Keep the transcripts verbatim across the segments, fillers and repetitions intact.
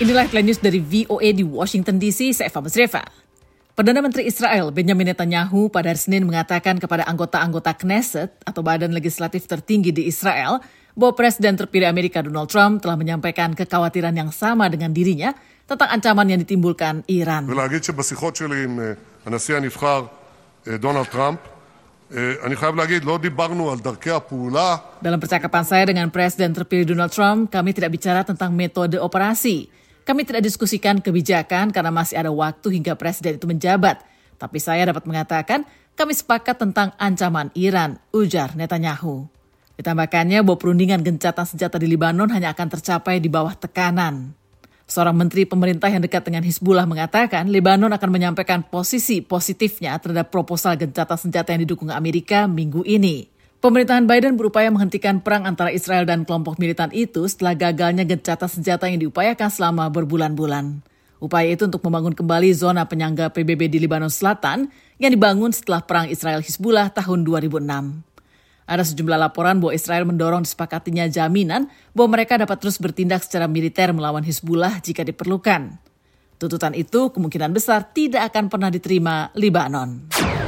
Inilah headline news dari V O A di Washington D C, saya Eva Masreva. Perdana Menteri Israel Benjamin Netanyahu pada hari Senin mengatakan kepada anggota-anggota Knesset atau badan legislatif tertinggi di Israel bahwa Presiden terpilih Amerika Donald Trump telah menyampaikan kekhawatiran yang sama dengan dirinya tentang ancaman yang ditimbulkan Iran. ולהגיד שבשיחות שלי עם הנשיא הנבחר דונלד טראמפ, אני חייב להגיד, לא דיברנו על דרכי הפעולה. Dalam percakapan saya dengan Presiden terpilih Donald Trump, kami tidak bicara tentang metode operasi. Kami tidak diskusikan kebijakan karena masih ada waktu hingga Presiden itu menjabat. Tapi saya dapat mengatakan, kami sepakat tentang ancaman Iran, ujar Netanyahu. Ditambahkannya bahwa perundingan gencatan senjata di Lebanon hanya akan tercapai di bawah tekanan. Seorang menteri pemerintah yang dekat dengan Hizbullah mengatakan Lebanon akan menyampaikan posisi positifnya terhadap proposal gencatan senjata yang didukung Amerika minggu ini. Pemerintahan Biden berupaya menghentikan perang antara Israel dan kelompok militan itu setelah gagalnya gencatan senjata yang diupayakan selama berbulan-bulan. Upaya itu untuk membangun kembali zona penyangga P B B di Lebanon Selatan yang dibangun setelah perang Israel-Hizbullah tahun dua ribu enam. Ada sejumlah laporan bahwa Israel mendorong disepakatinya jaminan bahwa mereka dapat terus bertindak secara militer melawan Hizbullah jika diperlukan. Tuntutan itu kemungkinan besar tidak akan pernah diterima Lebanon.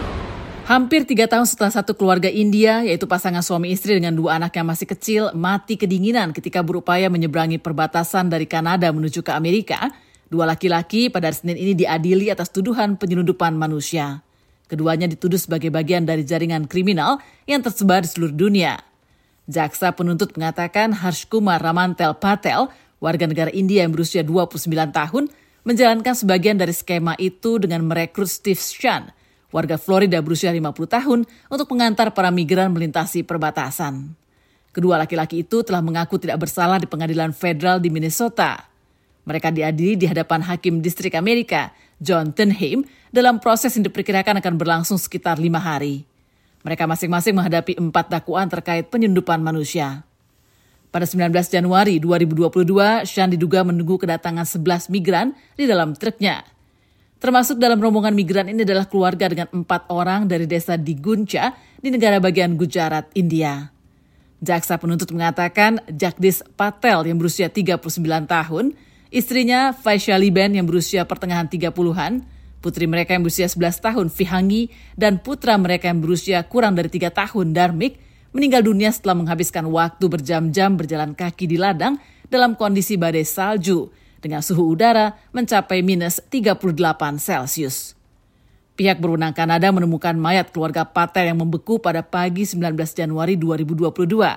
Hampir tiga tahun setelah satu keluarga India, yaitu pasangan suami istri dengan dua anak yang masih kecil, mati kedinginan ketika berupaya menyeberangi perbatasan dari Kanada menuju ke Amerika, dua laki-laki pada hari Senin ini diadili atas tuduhan penyelundupan manusia. Keduanya dituduh sebagai bagian dari jaringan kriminal yang tersebar di seluruh dunia. Jaksa penuntut mengatakan Harsh Kumar Ramantel Patel, warga negara India yang berusia dua puluh sembilan tahun, menjalankan sebagian dari skema itu dengan merekrut Steve Chan, warga Florida berusia lima puluh tahun, untuk mengantar para migran melintasi perbatasan. Kedua laki-laki itu telah mengaku tidak bersalah di pengadilan federal di Minnesota. Mereka diadili di hadapan Hakim Distrik Amerika, John Tunheim, dalam proses yang diperkirakan akan berlangsung sekitar lima hari. Mereka masing-masing menghadapi empat dakwaan terkait penyelundupan manusia. Pada sembilan belas Januari dua ribu dua puluh dua, Chan diduga menunggu kedatangan sebelas migran di dalam truknya. Termasuk dalam rombongan migran ini adalah keluarga dengan empat orang dari desa di Guncha di negara bagian Gujarat, India. Jaksa penuntut mengatakan Jagdish Patel yang berusia tiga puluh sembilan tahun, istrinya Vaishaliben yang berusia pertengahan tiga puluhan, putri mereka yang berusia sebelas tahun Vihangi, dan putra mereka yang berusia kurang dari tiga tahun Dharmik meninggal dunia setelah menghabiskan waktu berjam-jam berjalan kaki di ladang dalam kondisi badai salju, dengan suhu udara mencapai minus tiga puluh delapan Celcius. Pihak berwenang Kanada menemukan mayat keluarga Patel yang membeku pada pagi sembilan belas Januari dua ribu dua puluh dua.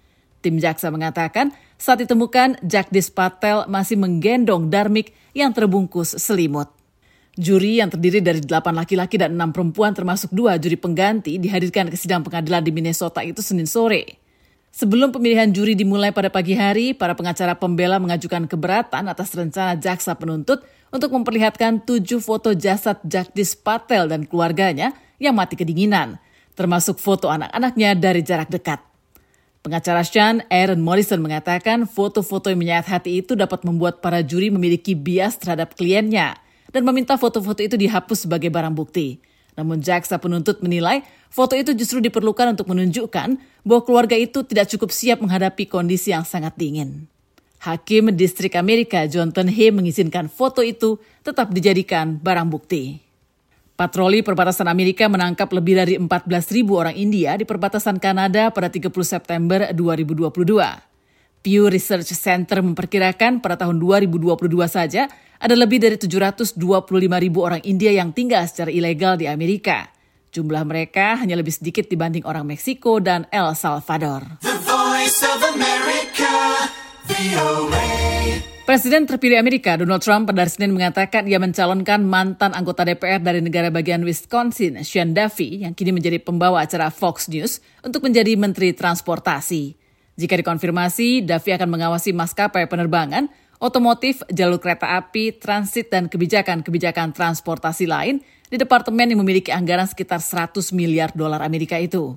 Tim jaksa mengatakan saat ditemukan Jagdish Patel masih menggendong Dharmik yang terbungkus selimut. Juri yang terdiri dari delapan laki-laki dan enam perempuan termasuk dua juri pengganti dihadirkan ke sidang pengadilan di Minnesota itu Senin sore. Sebelum pemilihan juri dimulai pada pagi hari, para pengacara pembela mengajukan keberatan atas rencana jaksa penuntut untuk memperlihatkan tujuh foto jasad Jagdish Patel dan keluarganya yang mati kedinginan, termasuk foto anak-anaknya dari jarak dekat. Pengacara Chan, Aaron Morrison, mengatakan foto-foto yang menyayat hati itu dapat membuat para juri memiliki bias terhadap kliennya dan meminta foto-foto itu dihapus sebagai barang bukti. Namun jaksa penuntut menilai foto itu justru diperlukan untuk menunjukkan bahwa keluarga itu tidak cukup siap menghadapi kondisi yang sangat dingin. Hakim Distrik Amerika John Tunheim mengizinkan foto itu tetap dijadikan barang bukti. Patroli perbatasan Amerika menangkap lebih dari empat belas ribu orang India di perbatasan Kanada pada tiga puluh September dua ribu dua puluh dua. Pew Research Center memperkirakan pada tahun dua ribu dua puluh dua saja ada lebih dari tujuh ratus dua puluh lima ribu orang India yang tinggal secara ilegal di Amerika. Jumlah mereka hanya lebih sedikit dibanding orang Meksiko dan El Salvador. The Voice of America, V O A. Presiden terpilih Amerika Donald Trump pada hari Senin mengatakan ia mencalonkan mantan anggota D P R dari negara bagian Wisconsin, Sean Duffy, yang kini menjadi pembawa acara Fox News, untuk menjadi Menteri Transportasi. Jika dikonfirmasi, Duffy akan mengawasi maskapai penerbangan, otomotif, jalur kereta api, transit, dan kebijakan-kebijakan transportasi lain di departemen yang memiliki anggaran sekitar seratus miliar dolar Amerika itu.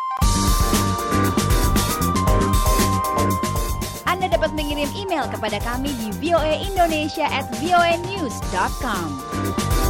Anda dapat mengirim email kepada kami di voaindonesia at voanews dot com.